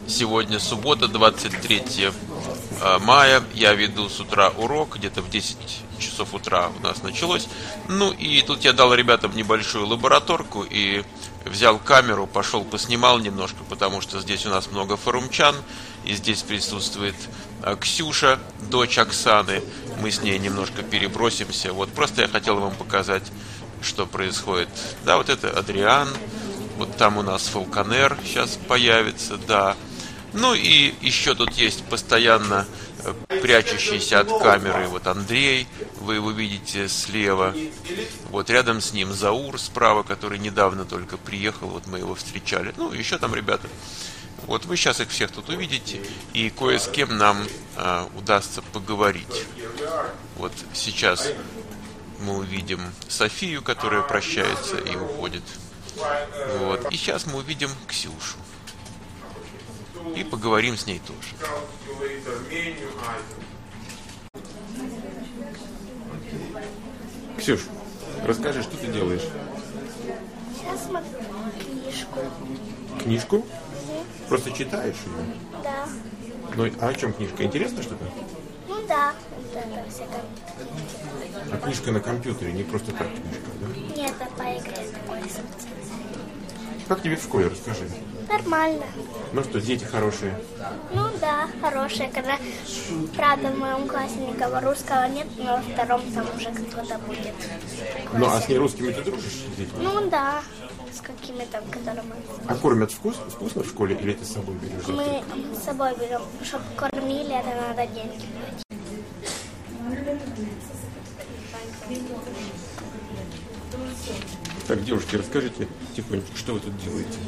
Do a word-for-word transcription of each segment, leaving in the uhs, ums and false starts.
Сегодня суббота, двадцать третье мая. Я веду с утра урок, где-то в десять часов утра у нас началось. Ну и тут я дал ребятам небольшую лабораторку и взял камеру, пошел поснимал немножко, потому что здесь у нас много форумчан. И здесь присутствует Ксюша, дочь Оксаны. Мы с ней немножко перебросимся. Вот просто я хотел вам показать, что происходит. Да, вот это Адриан. Вот там у нас Фалконер сейчас появится, да. Ну и еще тут есть постоянно прячущийся от камеры вот Андрей, вы его видите слева. Вот рядом с ним Заур справа, который недавно только приехал, вот мы его встречали. Ну, еще там ребята. Вот вы сейчас их всех тут увидите, и кое с кем нам а, удастся поговорить. Вот сейчас мы увидим Софию, которая прощается и уходит. Вот. И сейчас мы увидим Ксюшу. И поговорим с ней тоже. Ксюш, расскажи, что ты делаешь? Сейчас смотрю книжку. Книжку? Угу. Просто читаешь ее? Да. Ну, а о чем книжка? Интересно что-то? Ну да, вот это всякое. А книжка на компьютере, не просто так книжка, да? Нет, это по игре такой. Как тебе в школе? Расскажи. Нормально. Ну что, дети хорошие? Ну да, хорошие. Когда, правда, в моем классе никого русского нет, но во втором там уже кто-то будет. Ну, а с нерусскими ты дружишь с детьми? Ну да, с какими-то, которыми... А кормят вкус, вкусно в школе или ты с собой берешь? Мы с собой берем, чтобы кормили, это надо деньги платить. Так, девушки, расскажите тихонечко, что вы тут делаете?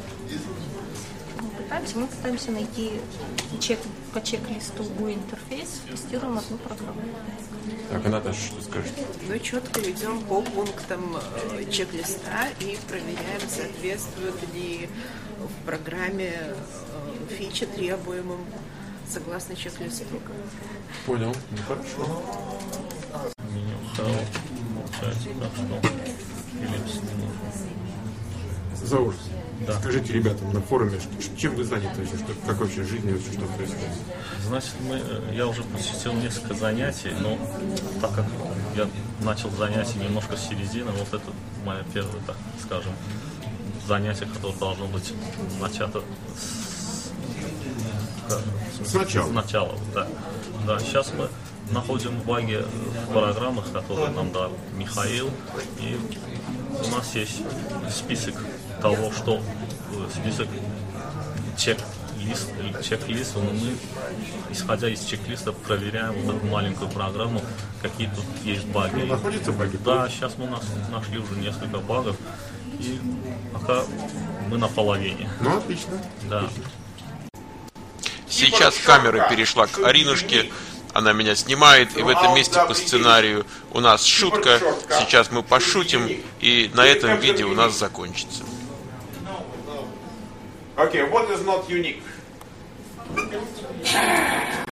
Мы пытаемся найти чек, по чек-листу у интерфейс, тестируем одну программу. Так, а Наташа, что скажет? Мы четко идем по пунктам чек-листа и проверяем, соответствуют ли в программе фичи требуемым согласно чек-листу. Понял, ну хорошо. Заур, да. Скажите ребятам на форуме, чем вы заняты вообще, что, как вообще жизнь, вообще что происходит? Значит, мы, я уже посетил несколько занятий, но так как я начал занятия немножко с середины, вот это мое первое, так скажем, занятие, которое должно быть начато с, Сначала. Сначала, да. Да, сейчас мы находим баги в программах, которые нам дал Михаил, и у нас есть список того, что список чек-лист, чек-лист, но мы, исходя из чек-листа, проверяем вот эту маленькую программу, какие тут есть баги. Находятся баги? Да, сейчас мы нас, нашли уже несколько багов, и пока мы на половине. Ну, отлично. Да. Сейчас камера перешла к Аринушке. Она меня снимает, и в этом месте по сценарию у нас шутка. Сейчас мы пошутим, и на этом видео у нас закончится. Okay, what is not unique?